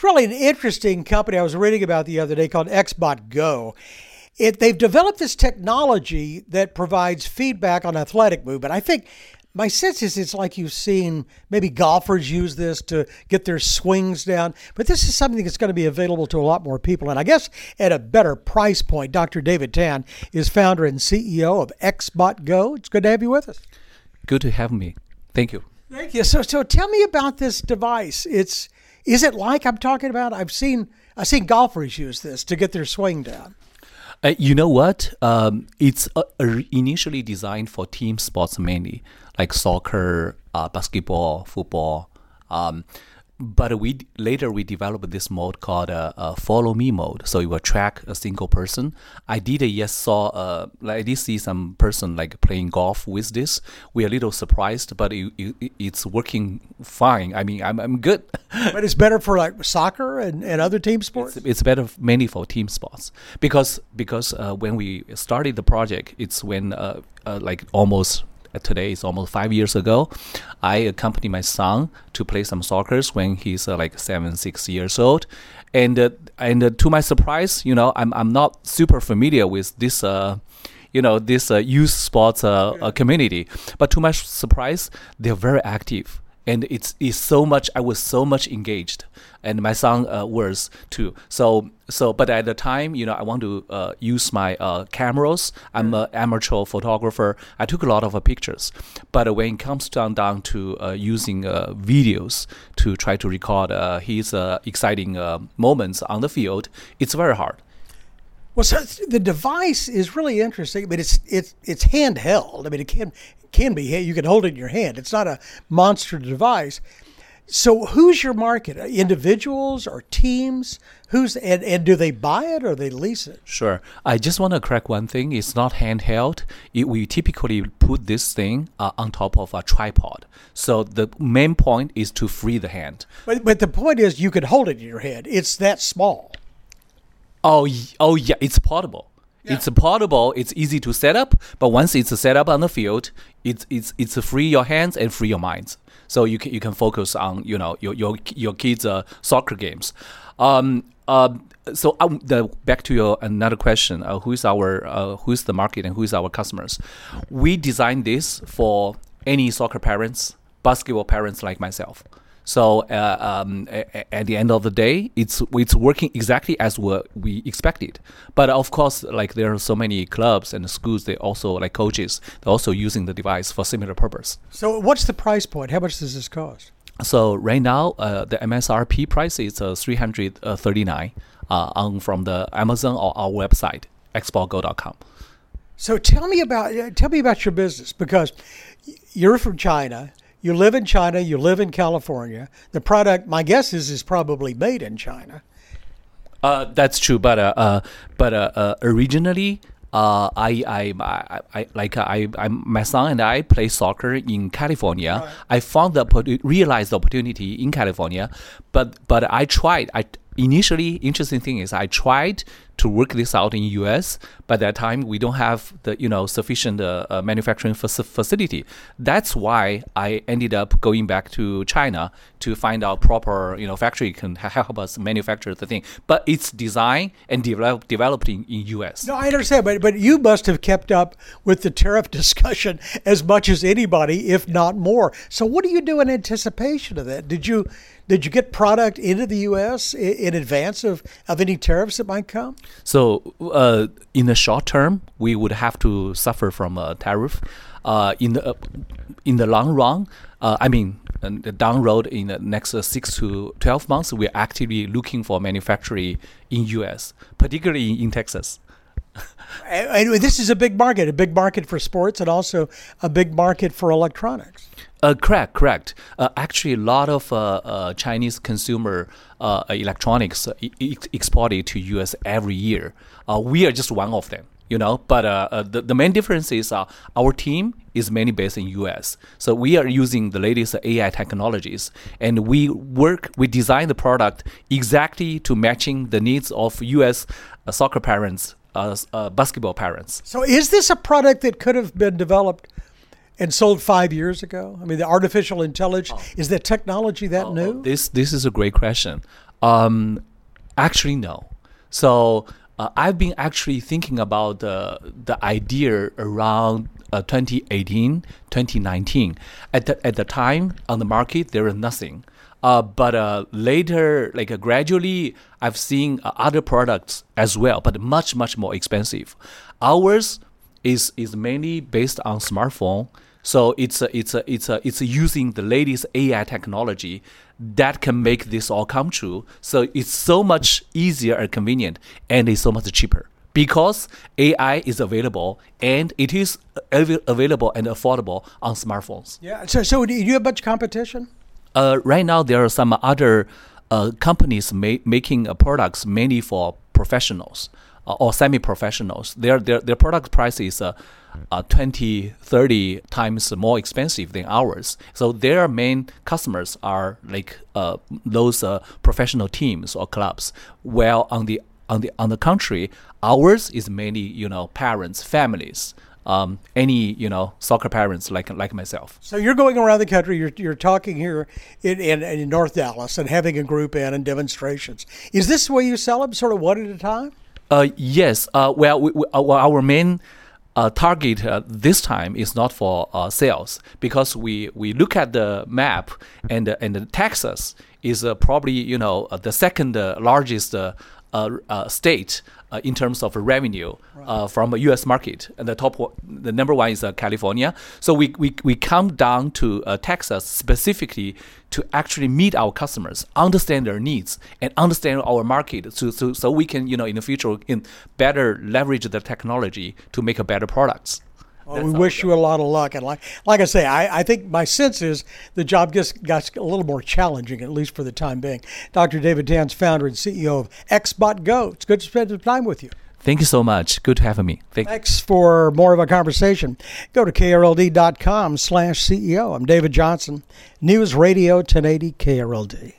It's really an interesting company I was reading about the other day called XBot Go. They've developed this technology that provides feedback on athletic movement. I think my sense is it's like you've seen maybe golfers use this to get their swings down, but this is something that's going to be available to a lot more people. And I guess at a better price point. Dr. David Tan is founder and CEO of XBot Go. It's good to have you with us. Good to have me. Thank you. Thank you. So tell me about this device. Is it like I'm talking about? I've seen golfers use this to get their swing down. You know what? It's initially designed for team sports mainly, like soccer, basketball, football. But we developed this mode called follow me mode. So it will track a single person. I did see some person like playing golf with this. We're a little surprised, but it's working fine. I mean, I'm good. But it's better for like soccer and other team sports? It's better mainly for team sports because when we started the project, it's when like almost today is almost 5 years ago. I accompanied my son to play some soccer when he's like 6 years old, and to my surprise, I'm not super familiar with this this youth sports community, but to my surprise, they're very active. And it's so much. I was so much engaged, and my son was too. So, but at the time, I want to use my cameras. I'm an amateur photographer. I took a lot of pictures, but when it comes down to using videos to try to record his exciting moments on the field, it's very hard. Well, so the device is really interesting. I mean, it's handheld. I mean, it can be. You can hold it in your hand. It's not a monster device. So, who's your market? Individuals or teams? And do they buy it or they lease it? Sure. I just want to correct one thing. It's not handheld. We typically put this thing on top of a tripod. So the main point is to free the hand. But the point is, you could hold it in your hand. It's that small. Oh yeah, it's portable. Yeah. It's portable. It's easy to set up, but once it's set up on the field, it's free your hands and free your minds. So you can focus on your kids' soccer games. So back to your another question. Who's the market and who is our customers? We designed this for any soccer parents, basketball parents like myself. So at the end of the day, it's working exactly as what we expected. But of course, like there are so many clubs and schools, they also like coaches, they're also using the device for similar purpose. So what's the price point? How much does this cost? So right now, the MSRP price is $339 from the Amazon or our website, xbotgo.com. So tell me about your business, because you're from China. You live in China, you live in California. The product, my guess is probably made in China. That's true, but originally, my son and I play soccer in California. Right. I realized the opportunity in California, but I tried. Initially, interesting thing is I tried to work this out in U.S. By that time, we don't have the sufficient manufacturing facility. That's why I ended up going back to China to find out proper factory can help us manufacture the thing. But it's designed and developed in U.S. No, I understand, but you must have kept up with the tariff discussion as much as anybody, if not more. So what do you do in anticipation of that? Did you get product into the U.S. in advance of any tariffs that might come? So in the short term, we would have to suffer from a tariff. In the long run, down road in the next 6 to 12 months, we're actively looking for manufacturing in U.S., particularly in Texas. And this is a big market for sports, and also a big market for electronics. Correct. Actually, a lot of Chinese consumer electronics exported to U.S. every year. We are just one of them, But the main difference is our team is mainly based in U.S. So we are using the latest AI technologies, and we design the product exactly to matching the needs of U.S. Soccer parents, basketball parents. So is this a product that could have been developed And sold 5 years ago? I mean, the artificial intelligence, is that technology that new? This is a great question. Actually, no. So I've been actually thinking about the idea around 2018, 2019. At the time on the market, there was nothing. But later, gradually, I've seen other products as well, but much more expensive. Ours is mainly based on smartphone, so it's using the latest AI technology that can make this all come true. So it's so much easier and convenient, and it's so much cheaper because AI is available and it is available and affordable on smartphones. Yeah. So do you have much competition? Right now, there are some other companies making products mainly for professionals or semi-professionals. Their product price is 20, 30 times more expensive than ours. So their main customers are those professional teams or clubs. While on the contrary, ours is mainly parents, families. Any soccer parents like myself. So you're going around the country. You're talking here in North Dallas and having a group in and demonstrations. Is this the way you sell them, sort of one at a time? Yes. Our main target this time is not for sales because we look at the map and Texas is probably the second largest state in terms of revenue from a U.S. market, and the number one is California. So we come down to Texas specifically to actually meet our customers, understand their needs, and understand our market, so we can in the future better leverage the technology to make a better products. Well, we wish you a lot of luck. And like I say, I think my sense is the job just got a little more challenging, at least for the time being. Dr. David Tans, founder and CEO of XBot Go. It's good to spend some time with you. Thank you so much. Good to have me. Thanks for more of our conversation. Go to krld.com/CEO. I'm David Johnson, News Radio 1080 KRLD.